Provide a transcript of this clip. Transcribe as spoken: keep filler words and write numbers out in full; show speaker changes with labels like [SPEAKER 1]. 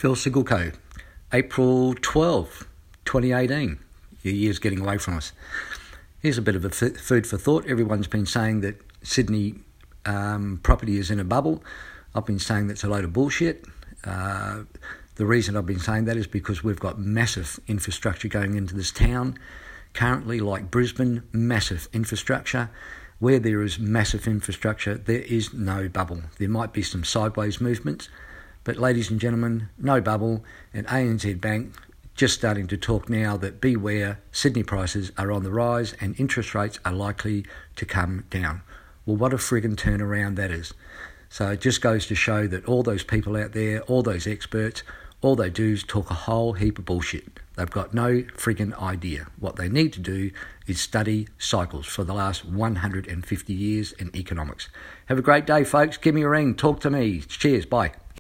[SPEAKER 1] Phil Sigulko, April twelfth, twenty eighteen. Your year's getting away from us. Here's a bit of a f- food for thought. Everyone's been saying that Sydney um, property is in a bubble. I've been saying that's a load of bullshit. Uh, the reason I've been saying that is because we've got massive infrastructure going into this town. Currently, like Brisbane, massive infrastructure. Where there is massive infrastructure, there is no bubble. There might be some sideways movements, but ladies and gentlemen, no bubble. And A N Z Bank just starting to talk now that beware, Sydney prices are on the rise and interest rates are likely to come down. Well, what a friggin' turnaround that is. So it just goes to show that all those people out there, all those experts, all they do is talk a whole heap of bullshit. They've got no friggin' idea. What they need to do is study cycles for the last one hundred fifty years in economics. Have a great day, folks. Give me a ring. Talk to me. Cheers. Bye.